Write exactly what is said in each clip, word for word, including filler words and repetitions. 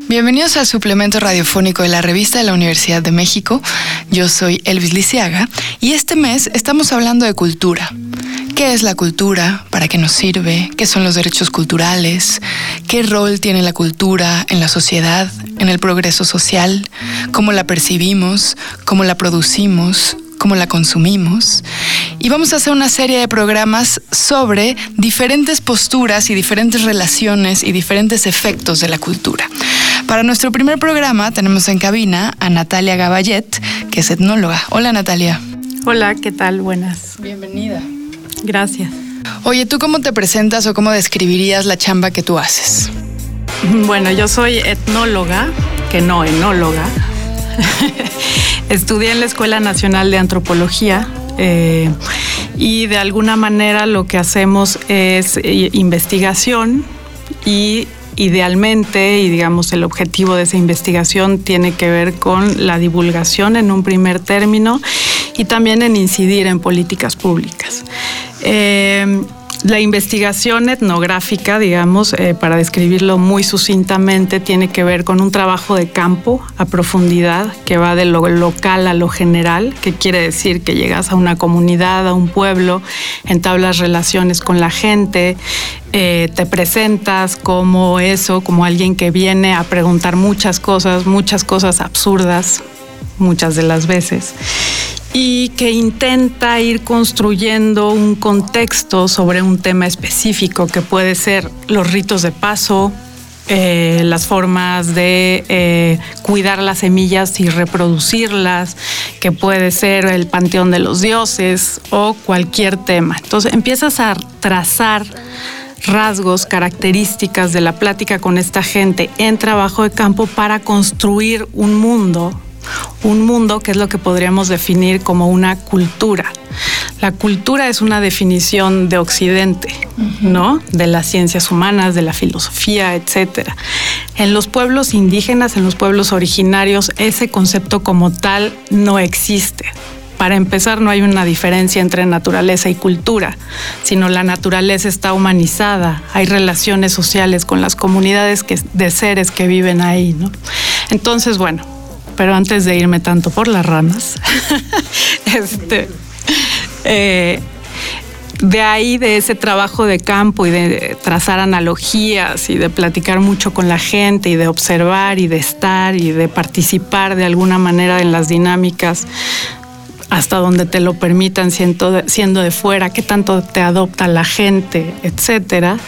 Bienvenidos al suplemento radiofónico de la revista de la Universidad de México. Yo soy Elvis Liceaga y este mes estamos hablando de cultura. ¿Qué es la cultura? ¿Para qué nos sirve? ¿Qué son los derechos culturales? ¿Qué rol tiene la cultura en la sociedad, en el progreso social? ¿Cómo la percibimos? ¿Cómo la producimos? ¿Cómo la consumimos? Y vamos a hacer una serie de programas sobre diferentes posturas y diferentes relaciones y diferentes efectos de la cultura. Para nuestro primer programa tenemos en cabina a Natalia Gabayet, que es etnóloga. Hola, Natalia. Hola, ¿qué tal? Buenas. Bienvenida. Gracias. Oye, ¿tú cómo te presentas o cómo describirías la chamba que tú haces? Bueno, yo soy etnóloga, que no enóloga. Estudié en la Escuela Nacional de Antropología eh, y de alguna manera lo que hacemos es investigación y idealmente, y digamos el objetivo de esa investigación tiene que ver con la divulgación en un primer término y también en incidir en políticas públicas. Eh, La investigación etnográfica, digamos, eh, para describirlo muy sucintamente, tiene que ver con un trabajo de campo a profundidad que va de lo local a lo general, que quiere decir que llegas a una comunidad, a un pueblo, entablas relaciones con la gente, eh, te presentas como eso, como alguien que viene a preguntar muchas cosas, muchas cosas absurdas, muchas de las veces, y que intenta ir construyendo un contexto sobre un tema específico que puede ser los ritos de paso, eh, las formas de eh, cuidar las semillas y reproducirlas, que puede ser el panteón de los dioses o cualquier tema. Entonces empiezas a trazar rasgos, características de la plática con esta gente en trabajo de campo para construir un mundo Un mundo que es lo que podríamos definir como una cultura. La cultura es una definición de Occidente, uh-huh. ¿no? De las ciencias humanas, de la filosofía, etcétera. En los pueblos indígenas, en los pueblos originarios, ese concepto como tal no existe. Para empezar, no hay una diferencia entre naturaleza y cultura, sino la naturaleza está humanizada. Hay relaciones sociales con las comunidades que, de seres que viven ahí, ¿no? Entonces, bueno, pero antes de irme tanto por las ramas, este, eh, de ahí, de ese trabajo de campo y de trazar analogías y de platicar mucho con la gente y de observar y de estar y de participar de alguna manera en las dinámicas hasta donde te lo permitan siendo de, siendo de fuera, qué tanto te adopta la gente, etcétera.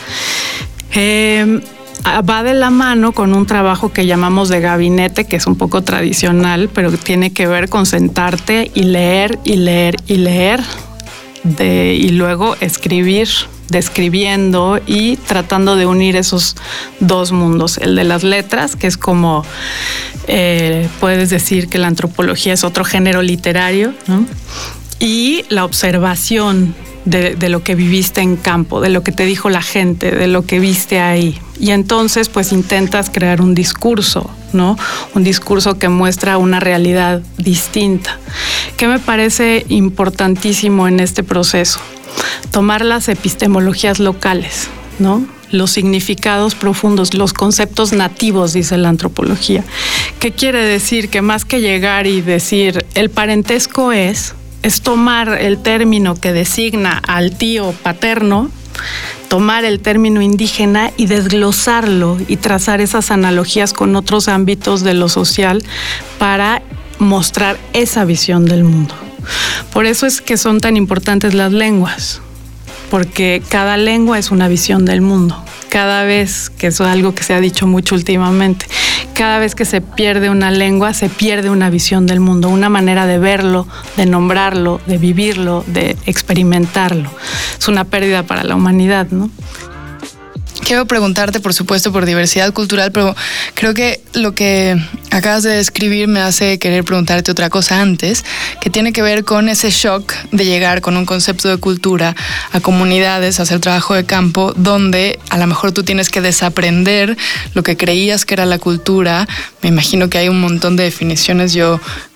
Eh, Va de la mano con un trabajo que llamamos de gabinete, que es un poco tradicional, pero que tiene que ver con sentarte y leer y leer y leer de, y luego escribir, describiendo y tratando de unir esos dos mundos. El de las letras, que es como eh, puedes decir que la antropología es otro género literario, ¿no? Y la observación De, de lo que viviste en campo, de lo que te dijo la gente, de lo que viste ahí. Y entonces, pues, intentas crear un discurso, ¿no? Un discurso que muestra una realidad distinta. ¿Qué me parece importantísimo en este proceso? Tomar las epistemologías locales, ¿no? Los significados profundos, los conceptos nativos, dice la antropología. ¿Qué quiere decir? Que más que llegar y decir, el parentesco es... es tomar el término que designa al tío paterno, tomar el término indígena y desglosarlo y trazar esas analogías con otros ámbitos de lo social para mostrar esa visión del mundo. Por eso es que son tan importantes las lenguas, porque cada lengua es una visión del mundo. Cada vez, que eso es algo que se ha dicho mucho últimamente, cada vez que se pierde una lengua, se pierde una visión del mundo, una manera de verlo, de nombrarlo, de vivirlo, de experimentarlo. Es una pérdida para la humanidad, ¿no? Quiero preguntarte, por supuesto, por diversidad cultural, pero creo que lo que acabas de describir me hace querer preguntarte otra cosa antes, que tiene que ver con ese shock de llegar con un concepto de cultura a comunidades, a hacer trabajo de campo, donde a lo mejor tú tienes que desaprender lo que creías que era la cultura. Me imagino que hay un montón de definiciones. Yo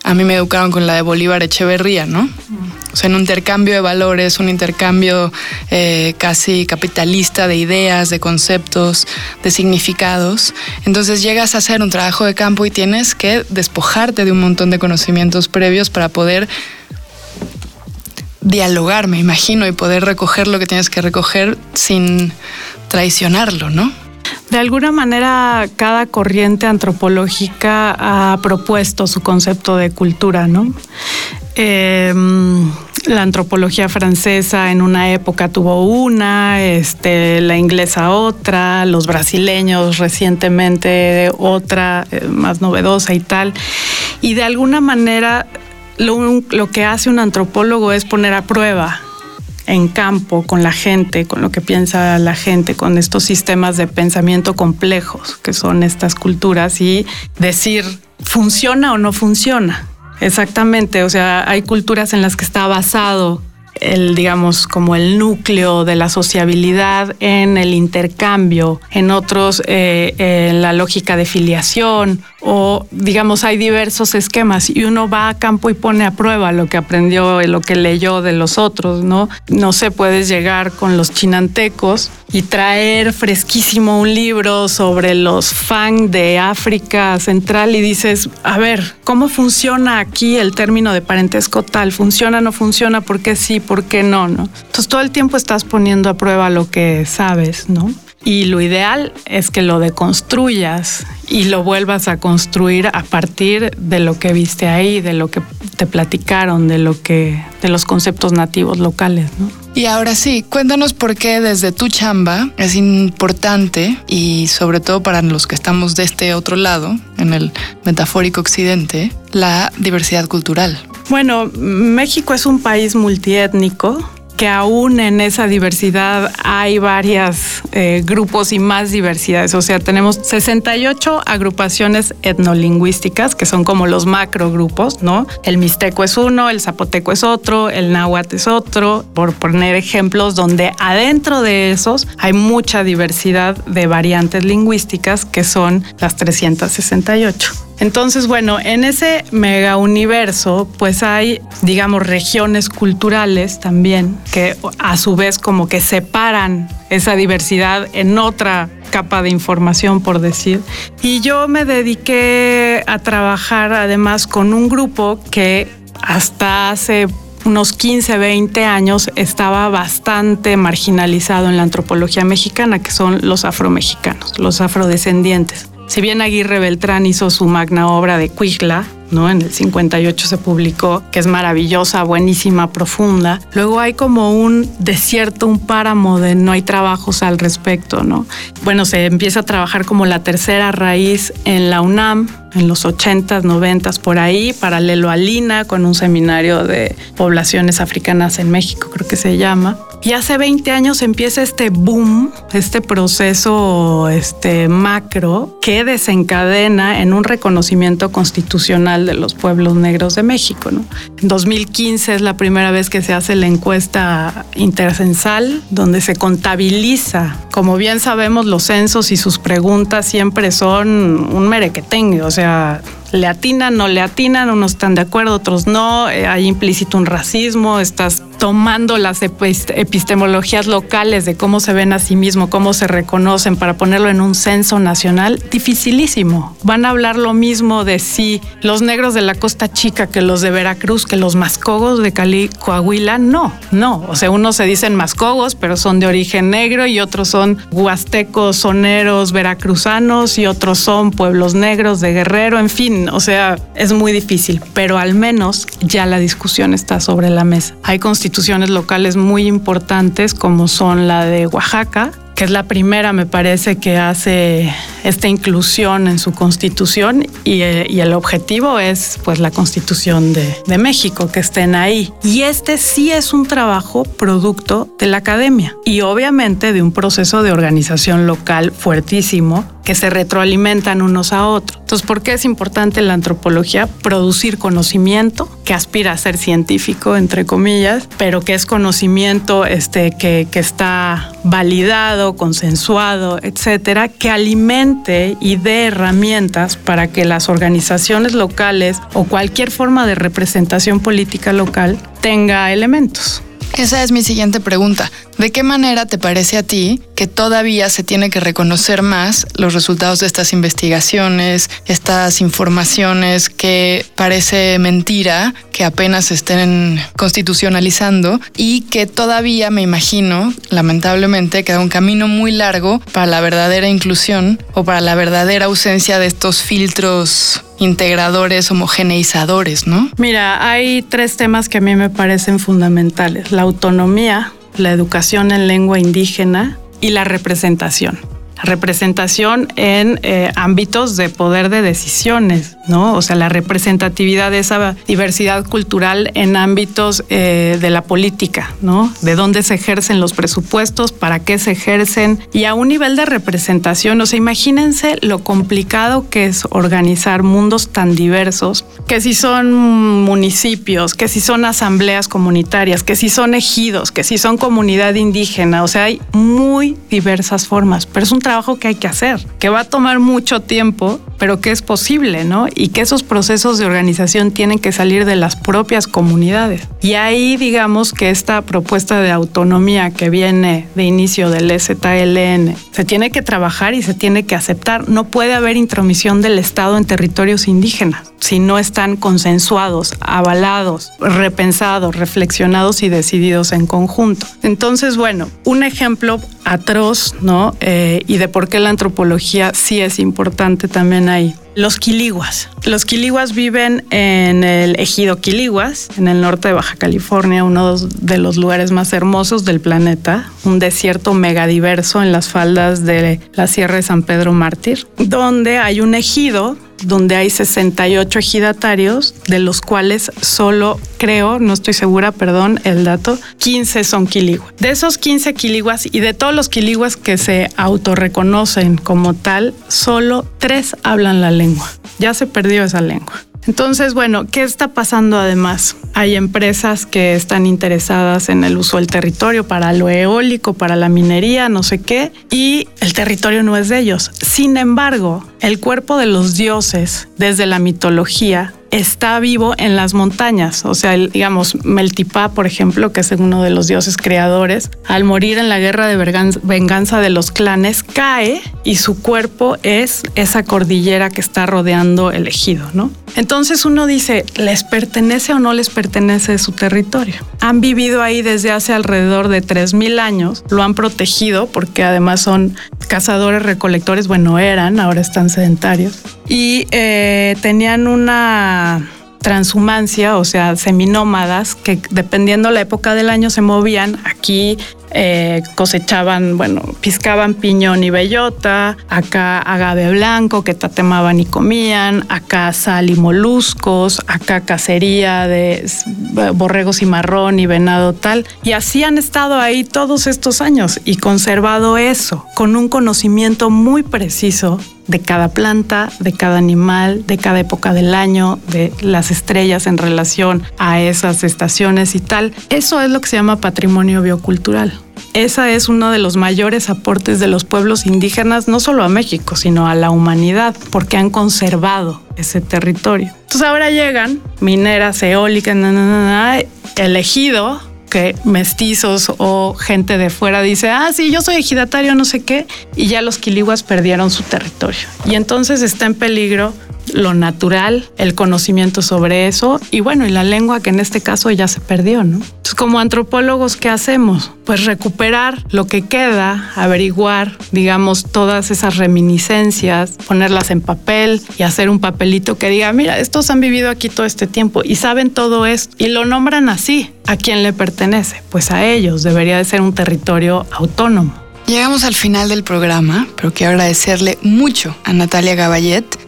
a mí me educaron con la de Bolívar Echeverría, ¿no? O sea, un intercambio de valores, un intercambio eh, casi capitalista de ideas, de conceptos, de significados. Entonces llegas a hacer un trabajo de campo y tienes que despojarte de un montón de conocimientos previos para poder dialogar, me imagino, y poder recoger lo que tienes que recoger sin traicionarlo, ¿no? De alguna manera, cada corriente antropológica ha propuesto su concepto de cultura, ¿no? Eh, la antropología francesa en una época tuvo una, este, la inglesa otra, los brasileños recientemente otra, eh, más novedosa y tal. Y de alguna manera, lo, lo que hace un antropólogo es poner a prueba en campo, con la gente, con lo que piensa la gente, con estos sistemas de pensamiento complejos que son estas culturas y decir, ¿funciona o no funciona? Exactamente, o sea, hay culturas en las que está basado el, digamos, como el núcleo de la sociabilidad en el intercambio, en otros eh, en la lógica de filiación, o digamos hay diversos esquemas y uno va a campo y pone a prueba lo que aprendió, lo que leyó de los otros, ¿no? No sé, puedes llegar con los chinantecos y traer fresquísimo un libro sobre los Fang de África Central y dices, a ver, ¿cómo funciona aquí el término de parentesco tal? ¿Funciona, no funciona? ¿Por qué sí? ¿Por qué no? ¿No? Entonces todo el tiempo estás poniendo a prueba lo que sabes, ¿no? Y lo ideal es que lo deconstruyas y lo vuelvas a construir a partir de lo que viste ahí, de lo que te platicaron, de lo que, de los conceptos nativos locales, ¿no? Y ahora sí, cuéntanos por qué desde tu chamba es importante, y sobre todo para los que estamos de este otro lado, en el metafórico occidente, la diversidad cultural. Bueno, México es un país multiétnico, que aún en esa diversidad hay varios eh, grupos y más diversidades. O sea, tenemos sesenta y ocho agrupaciones etnolingüísticas, que son como los macrogrupos, ¿no? El mixteco es uno, el zapoteco es otro, el náhuatl es otro, por poner ejemplos, donde adentro de esos hay mucha diversidad de variantes lingüísticas, que son las trescientas sesenta y ocho. Entonces, bueno, en ese mega universo, pues hay, digamos, regiones culturales también que a su vez como que separan esa diversidad en otra capa de información, por decir. Y yo me dediqué a trabajar además con un grupo que hasta hace unos quince, veinte años estaba bastante marginalizado en la antropología mexicana, que son los afromexicanos, los afrodescendientes. Si bien Aguirre Beltrán hizo su magna obra de Cuixtla, ¿no? En el cincuenta y ocho se publicó, que es maravillosa, buenísima, profunda. Luego hay como un desierto, un páramo de no hay trabajos al respecto, ¿no? Bueno, se empieza a trabajar como la tercera raíz en la UNAM, en los ochentas, noventas, por ahí, paralelo a Lina, con un seminario de poblaciones africanas en México, creo que se llama. Y hace veinte años empieza este boom, este proceso este, macro que desencadena en un reconocimiento constitucional de los pueblos negros de México, ¿no? En dos mil quince es la primera vez que se hace la encuesta intercensal, donde se contabiliza. Como bien sabemos, los censos y sus preguntas siempre son un merequetengue, o sea, le atinan, no le atinan, unos están de acuerdo, otros no, eh, hay implícito un racismo, estás tomando las epistemologías locales de cómo se ven a sí mismos, cómo se reconocen para ponerlo en un censo nacional, dificilísimo. Van a hablar lo mismo de sí, los negros de la Costa Chica que los de Veracruz, que los mascogos de Cali, Coahuila, no, no. O sea, unos se dicen mascogos, pero son de origen negro, y otros son huastecos, soneros, veracruzanos, y otros son pueblos negros de Guerrero, en fin. O sea, es muy difícil, pero al menos ya la discusión está sobre la mesa. Hay constituciones locales muy importantes, como son la de Oaxaca, que es la primera, me parece, que hace esta inclusión en su constitución, y, y el objetivo es pues la Constitución de, de México, que estén ahí. Y este sí es un trabajo producto de la academia y obviamente de un proceso de organización local fuertísimo, que se retroalimentan unos a otros. Entonces, ¿por qué es importante la antropología? Producir conocimiento que aspira a ser científico, entre comillas, pero que es conocimiento este, que, que está validado, consensuado, etcétera, que alimente y dé herramientas para que las organizaciones locales o cualquier forma de representación política local tenga elementos. Esa es mi siguiente pregunta. ¿De qué manera te parece a ti que todavía se tiene que reconocer más los resultados de estas investigaciones, estas informaciones que parece mentira, que apenas se estén constitucionalizando y que todavía, me imagino, lamentablemente, queda un camino muy largo para la verdadera inclusión o para la verdadera ausencia de estos filtros integradores, homogeneizadores, ¿no? Mira, hay tres temas que a mí me parecen fundamentales: la autonomía, la educación en lengua indígena y la representación. Representación en eh, ámbitos de poder de decisiones, ¿no? O sea, la representatividad de esa diversidad cultural en ámbitos eh, de la política, ¿no? De dónde se ejercen los presupuestos, para qué se ejercen, y a un nivel de representación. O sea, imagínense lo complicado que es organizar mundos tan diversos, que si son municipios, que si son asambleas comunitarias, que si son ejidos, que si son comunidad indígena. O sea, hay muy diversas formas, pero es un trabajo que hay que hacer, que va a tomar mucho tiempo, pero que es posible, ¿no? Y que esos procesos de organización tienen que salir de las propias comunidades. Y ahí, digamos que esta propuesta de autonomía que viene de inicio del E Z L N se tiene que trabajar y se tiene que aceptar. No puede haber intromisión del Estado en territorios indígenas si no están consensuados, avalados, repensados, reflexionados y decididos en conjunto. Entonces, bueno, un ejemplo atroz, ¿no? Eh, y de por qué la antropología sí es importante también ahí. Los quiliguas. Los quiliguas viven en el ejido Quiliguas, en el norte de Baja California, uno de los lugares más hermosos del planeta, un desierto megadiverso en las faldas de la Sierra de San Pedro Mártir, donde hay un ejido donde hay sesenta y ocho ejidatarios, de los cuales solo, creo, no estoy segura, perdón, el dato, quince son quiliguas. De esos quince quiliguas y de todos los quiliguas que se autorreconocen como tal, solo tres hablan la lengua. Ya se perdió esa lengua. Entonces, bueno, ¿qué está pasando además? Hay empresas que están interesadas en el uso del territorio para lo eólico, para la minería, no sé qué, y el territorio no es de ellos. Sin embargo, el cuerpo de los dioses, desde la mitología, está vivo en las montañas. O sea, el, digamos, Meltipá, por ejemplo, que es uno de los dioses creadores, al morir en la guerra de venganza de los clanes, cae y su cuerpo es esa cordillera que está rodeando el ejido, ¿no? Entonces uno dice, ¿les pertenece o no les pertenece su territorio? Han vivido ahí desde hace alrededor de tres mil años, lo han protegido porque además son cazadores recolectores, bueno, eran, ahora están sedentarios, y eh, tenían una transhumancia, o sea, seminómadas, que dependiendo la época del año se movían. Aquí eh, cosechaban, bueno, piscaban piñón y bellota, acá agave blanco que tatemaban y comían, acá sal y moluscos, acá cacería de borregos cimarrón y venado tal. Y así han estado ahí todos estos años y conservado eso, con un conocimiento muy preciso de cada planta, de cada animal, de cada época del año, de las estrellas en relación a esas estaciones y tal. Eso es lo que se llama patrimonio biocultural. Ese es uno de los mayores aportes de los pueblos indígenas, no solo a México, sino a la humanidad, porque han conservado ese territorio. Entonces ahora llegan mineras, eólicas, na, na, na, na, el ejido, que mestizos o gente de fuera dice, ah, sí, yo soy ejidatario, no sé qué, y ya los quiliguas perdieron su territorio. Y entonces está en peligro lo natural, el conocimiento sobre eso, y bueno, y la lengua, que en este caso ya se perdió, ¿no? Entonces, como antropólogos, ¿qué hacemos? Pues recuperar lo que queda, averiguar, digamos, todas esas reminiscencias, ponerlas en papel y hacer un papelito que diga, mira, estos han vivido aquí todo este tiempo y saben todo esto, y lo nombran así. ¿A quién le pertenece? Pues a ellos. Debería de ser un territorio autónomo. Llegamos al final del programa, pero quiero agradecerle mucho a Natalia Gabayet,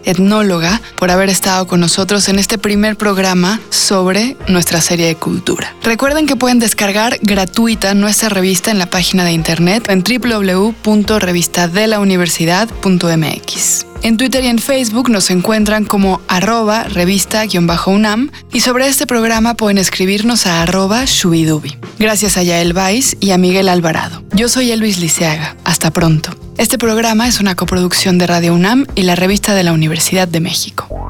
etnóloga, por haber estado con nosotros en este primer programa sobre nuestra serie de cultura. Recuerden que pueden descargar gratuita nuestra revista en la página de internet en doble u doble u doble u punto revista de la universidad punto m x. En Twitter y en Facebook nos encuentran como arroba revista-unam y sobre este programa pueden escribirnos a arroba shubidubi. Gracias a Yael Weiss y a Miguel Alvarado. Yo soy Elvis Liceaga. Hasta pronto. Este programa es una coproducción de Radio UNAM y la Revista de la Universidad de México.